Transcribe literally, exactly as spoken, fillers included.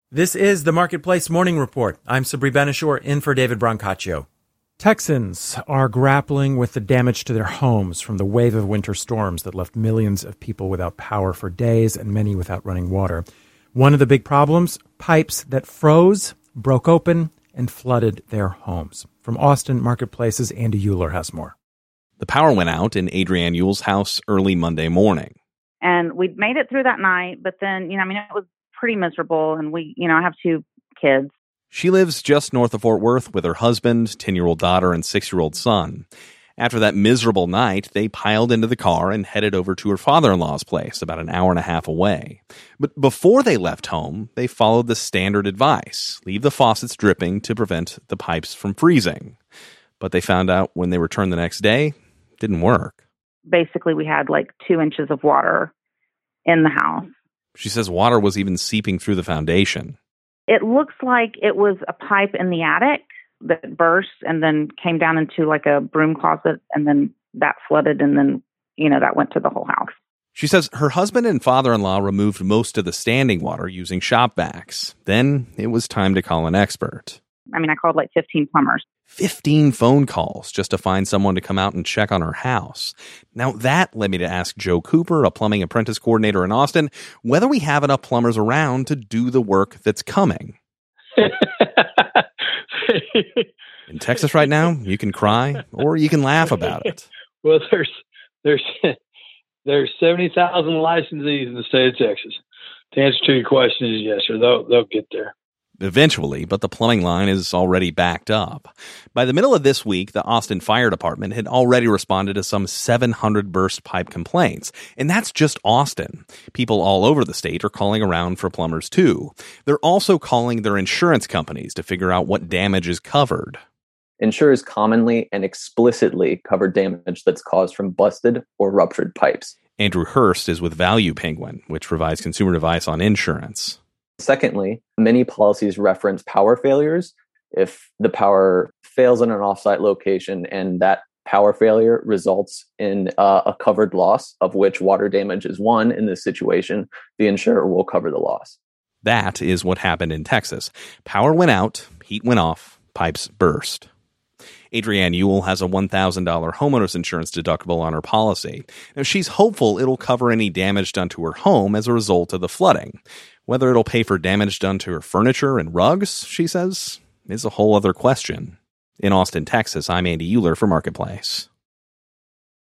This is the Marketplace Morning Report. I'm Sabri Benishore, in for David Brancaccio. Texans are grappling with the damage to their homes from the wave of winter storms that left millions of people without power for days and many without running water. One of the big problems, pipes that froze, broke open, and flooded their homes. From Austin, Marketplace's Andy Euler has more. The power went out in Adrienne Yule's house early Monday morning. And we made it through that night, but then, you know, I mean, it was pretty miserable. And we, you know, I have two kids. She lives just north of Fort Worth with her husband, ten-year-old daughter, and six-year-old son. After that miserable night, they piled into the car and headed over to her father-in-law's place, about an hour and a half away. But before they left home, they followed the standard advice: leave the faucets dripping to prevent the pipes from freezing. But they found out when they returned the next day, it didn't work. Basically, we had like two inches of water in the house. She says water was even seeping through the foundation. It looks like it was a pipe in the attic that burst and then came down into like a broom closet, and then that flooded, and then, you know, that went to the whole house. She says her husband and father-in-law removed most of the standing water using shop vacs. Then it was time to call an expert. I mean, I called like fifteen plumbers. fifteen phone calls just to find someone to come out and check on her house. Now, that led me to ask Joe Cooper, a plumbing apprentice coordinator in Austin, whether we have enough plumbers around to do the work that's coming. In Texas right now, you can cry or you can laugh about it. Well, there's there's there's seventy thousand licensees in the state of Texas. The answer to your question is yes, sir. They'll they'll get there. Eventually, but the plumbing line is already backed up. By the middle of this week, the Austin Fire Department had already responded to some seven hundred burst pipe complaints. And that's just Austin. People all over the state are calling around for plumbers too. They're also calling their insurance companies to figure out what damage is covered. Insurers commonly and explicitly cover damage that's caused from busted or ruptured pipes. Andrew Hurst is with Value Penguin, which provides consumer advice on insurance. Secondly, many policies reference power failures. If the power fails in an offsite location and that power failure results in uh, a covered loss, of which water damage is one in this situation, the insurer will cover the loss. That is what happened in Texas. Power went out, heat went off, pipes burst. Adrienne Yule has a one thousand dollars homeowner's insurance deductible on her policy. Now, she's hopeful it'll cover any damage done to her home as a result of the flooding. Whether it'll pay for damage done to her furniture and rugs, she says, is a whole other question. In Austin, Texas, I'm Andy Euler for Marketplace.